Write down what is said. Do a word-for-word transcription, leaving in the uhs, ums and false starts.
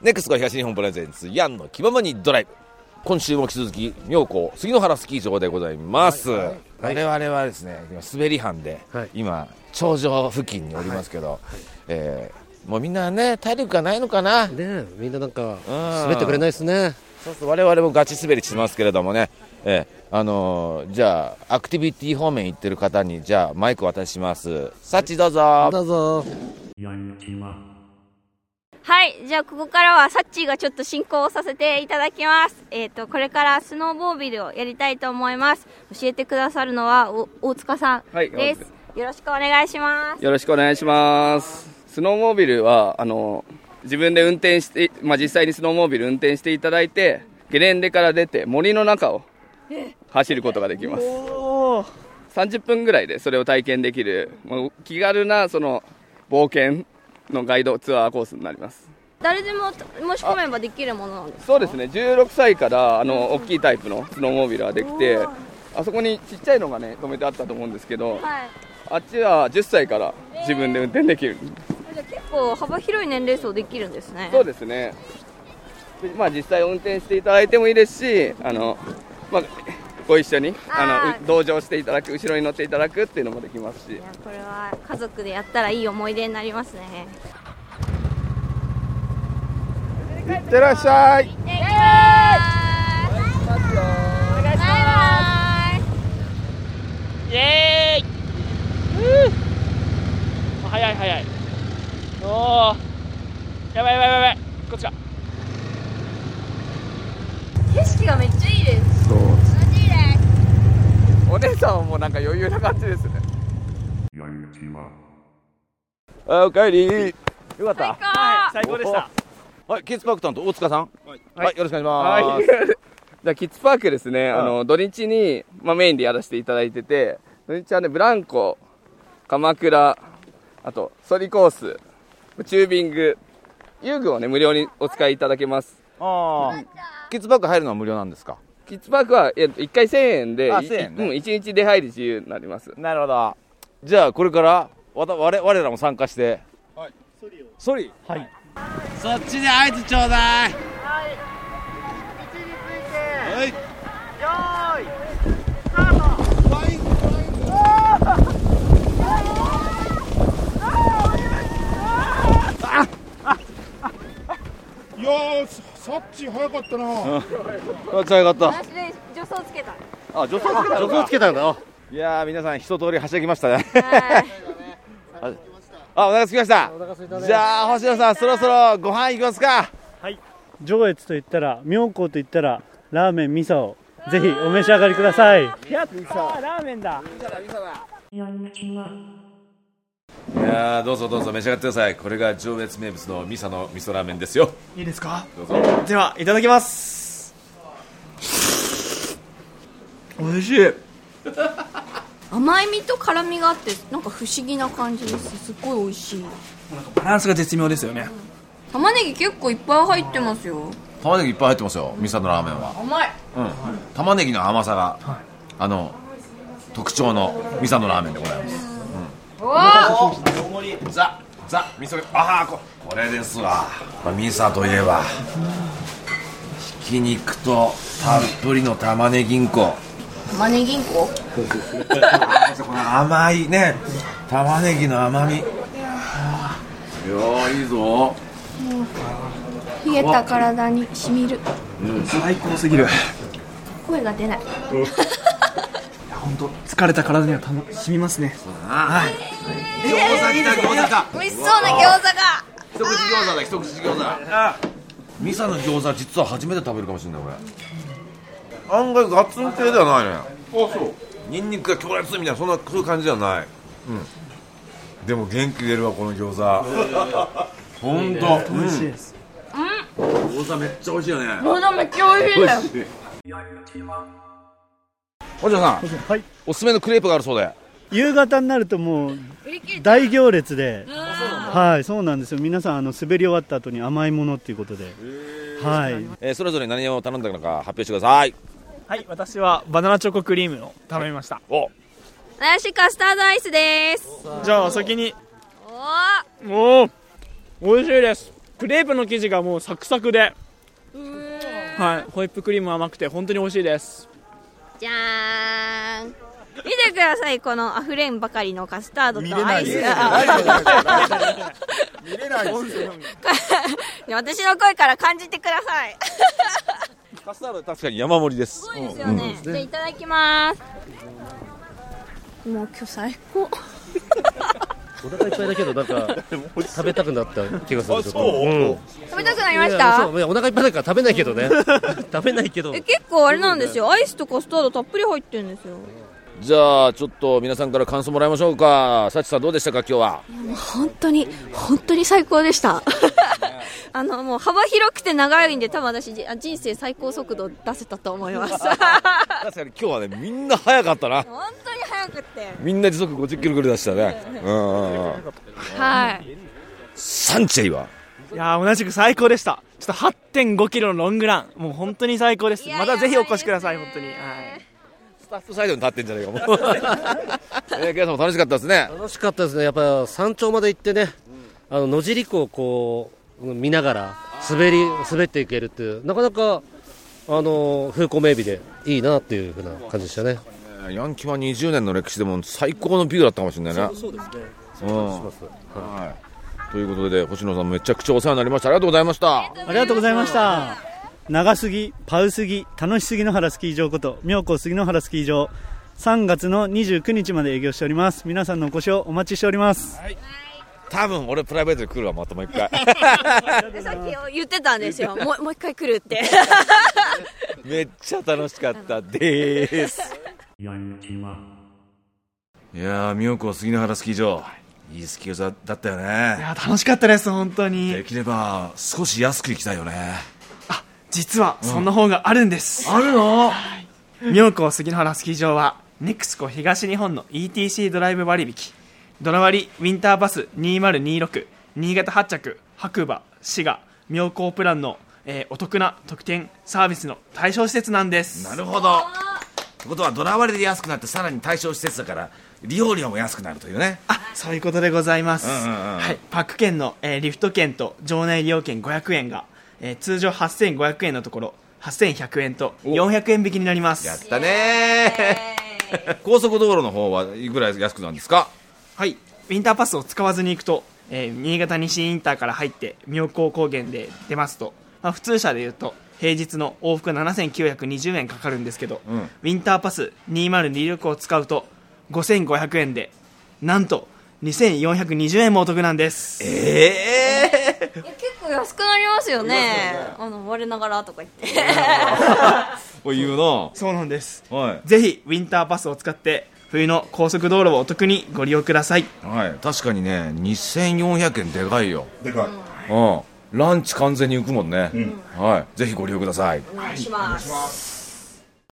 ネクスコ東日本プレゼンツヤンの気ままにドライブ、今週も引き続き妙高杉野原スキー場でございます、はいはい、我々はですね今滑り班で、はい、今頂上付近におりますけど、はいはい、えー、もうみんなね体力がないのかな、 ね、みんななんか滑ってくれないですね。 そうそう、我々もガチ滑りしてますけれどもね、えー、あのー、じゃあアクティビティ方面行ってる方にじゃあマイク渡します。サッチどうぞ。 どうぞ。 はい、じゃあここからはサッチーがちょっと進行をさせていただきます。えっとこれからスノーボービルをやりたいと思います。教えてくださるのはお大塚さんです、はい、よろしくお願いします。 よろしくお願いします。スノーモービルはあの自分で運転して、まあ、実際にスノーモービル運転していただいてゲレンデから出て森の中を走ることができます。さんじゅっぷんぐらいでそれを体験できるもう気軽なその冒険のガイドツアーコースになります。 誰でも申し込めばできるものなんですか？ そうですね、じゅうろくさいからあの大きいタイプのスノーモービルができて、あそこにちっちゃいのがね止めてあったと思うんですけど、はい、あっちはじゅっさいから自分で運転できる、 えー、じゃあ結構幅広い年齢層できるんですね。 そうですね、まあ、実際運転していただいてもいいですし、あの、まあ、ご一緒にあの同乗していただく、後ろに乗っていただくっていうのもできますし、いやこれは家族でやったらいい思い出になりますね。 いってらっしゃい。いってきます。 バイバイ。 イエーイ。うー、早い早い。おー、やばいやばいやばい、こっちか。 景色がめっちゃいいです。 そう、 楽しいです。 お姉さんはもうなんか余裕な感じですね。 あ、おかえり。よかった。 はい、最高でした。 はい、キッズパーク担当大塚さん、はい、はい、よろしくお願いします。 はい、じゃあキッズパークですね、うん、あの土日に、まあ、メインでやらせていただいてて、土日はねブランコ、鎌倉、あとソリコース、チュービング、遊具をね無料にお使いいただけます。 ああ、キッズパーク入るのは無料なんですか？ キッズパークはいっかいせんえんで、 あ、せんえんね、 うん、いちにち出入り自由になります。 なるほど。じゃあこれからわた 我, 我らも参加して、はい、ソリをソリ、はい、そっちで合図ちょうだい。はい、位置について、はい、よーいスタート。フライングフライング、ああいやー、サッチ早かったな。サッチ早かった。 私で助走つけた。 あ、助走つけたのか。助走つけたんだ。いやー、皆さん一通りはしゃぎましたね。あ、お腹すきました。じゃあ星野さん、そろそろご飯行きますか。 はい、上越といったら、妙高といったらラーメン味噌をぜひお召し上がりください。 やったー、ラーメンだ。 いやー、どうぞどうぞ召し上がってください。これが上越名物の味噌の味噌ラーメンですよ。 いいですか？ どうぞ。 ではいただきます。おいしい。 甘い実と辛みがあってなんか不思議な感じです。すっごい美味しい。 なんかバランスが絶妙ですよね。 玉ねぎ結構いっぱい入ってますよ。 玉ねぎいっぱい入ってますよ、味噌のラーメンは。 甘い、 うん、玉ねぎの甘さが、はい、あの特徴の味噌のラーメンでございます、うん、おおザザ味噌、ああ こ, これですわ、まあ、味噌といえばひき肉とたっぷりの玉ねぎんこ。 玉ねぎんここの甘いね玉ねぎの甘み、いやいいぞ、 うん、冷えた体にしみる、 うん、最高すぎる。 声が出ない。 いや本当疲れた体にはたのしみますね。 そうだな、はい、餃子来た、餃子か、 美味しそうな餃子が、 一口餃子だ、一口餃子。あ、味噌の餃子実は初めて食べるかもしれない。これ案外ガツン系ではないね。あ、そう。ニンニクが強烈みたいな、そんなそういう感じではない。うん。でも元気出るわこの餃子。本当。 美味しいです。 うん。餃子めっちゃ美味しいよね。 餃子めっちゃ美味しいんだよ。 星野さん、 はい、 おすすめのクレープがあるそうで。 夕方になるともう大行列で、はい、そうなんですよ。皆さんあの滑り終わった後に甘いものっていうことで、はい、 えー、それぞれ何を頼んだのか発表してください。 はい、私はバナナチョコクリームを頼みました。 お、 私カスタードアイスです。 じゃあ先に。 おおお、美味しいです。 クレープの生地がもうサクサクで、はい、ホイップクリーム甘くて本当に美味しいです。 じゃーん、見てください、この溢れんばかりのカスタードとアイスが。 見れないですよ。 私の声から感じてください。 カスタード確かに山盛りです。 すごいですよね。じゃあいただきます。もう今日最高。 お腹いっぱいだけどなんか食べたくなった気がする。 あ、そう、うん、 食べたくなりました。 そう、いやお腹いっぱいだから食べないけどね。食べないけどえ、結構あれなんですよ、アイスとカスタードたっぷり入ってるんですよ。 じゃあちょっと皆さんから感想もらいましょうか。さちさんどうでしたか今日は。 もう本当に本当に最高でした。あのもう幅広くて長いんで、多分私人生最高速度出せたと思います。確かに今日はね、みんな早かったな。 本当に早くってみんな時速ごじゅっキロぐらい出したね。うんうんうん、 はい。 サンチェイは。 いや同じく最高でした。ちょっと はってんごキロのロングラン、もう本当に最高です。またぜひお越しください。本当に、はい、 スタッフサイドに立ってんじゃないかもう。えー、ケイさんも楽しかったですね。 楽しかったですね。やっぱ山頂まで行ってね、あの野尻湖をこう見ながら滑り滑っていけるっていう、なかなかあの風光明媚でいいなっていう風な感じでしたね。 ヤンキはにじゅうねんの歴史でも最高のビューだったかもしれないね。 そうですね。 うん、はい、ということで星野さんめちゃくちゃお世話になりました。ありがとうございました。 ありがとうございました。長杉パウ杉楽し杉野原スキー場こと妙高杉野原スキー場、さんがつのにじゅうくにちまで営業しております。皆さんのお越しをお待ちしております。はい、 多分俺プライベートで来るわ、またもう一回。 さっき言ってたんですよ。もうもう一回来るって。 めっちゃ楽しかったです。いやー、妙高杉野原スキー場、いいスキー場だったよね。いや楽しかったです。本当にできれば少し安く行きたいよね。 あ、実はそんな方があるんです、 うん、あるの、はい、 妙高杉野原スキー場はネクスコ東日本の イーティーシー ドライブ割引、ドラ割ウィンターバスにせんにじゅうろく新潟発着白馬滋賀妙高プランの、えー、お得な特典サービスの対象施設なんです。 なるほど。ってことはドラ割で安くなって、さらに対象施設だから利用料も安くなるというね。 あ、そういうことでございます、 うんうんうん、はい、 パック券の、えー、リフト券と場内利用券ごひゃくえんが、えー、通常はっせんごひゃくえんのところはっせんひゃくえんとよんひゃくえん引きになります。 やったねー。高速道路の方はいくらい安くなるんですか。 はい、ウィンターパスを使わずに行くと、えー、新潟西インターから入って妙高高原で出ますと、まあ、普通車でいうと平日の往復ななせんきゅうひゃくにじゅうえんかかるんですけど、うん、ウィンターパスにせんにじゅうろくを使うとごせんごひゃくえんでなんとにせんよんひゃくにじゅうえんもお得なんです。 えー、 いや結構安くなりますよ ね, ねあの我ながらとか言って言うな。 そうなんです、 はい、 ぜひウィンターパスを使って冬の高速道路をお得にご利用ください。 はい、確かにねにせんよんひゃくえんでかいよ。 でかい、 うん、ランチ完全に浮くもんね、うん、はい、ぜひご利用ください。 お願いします。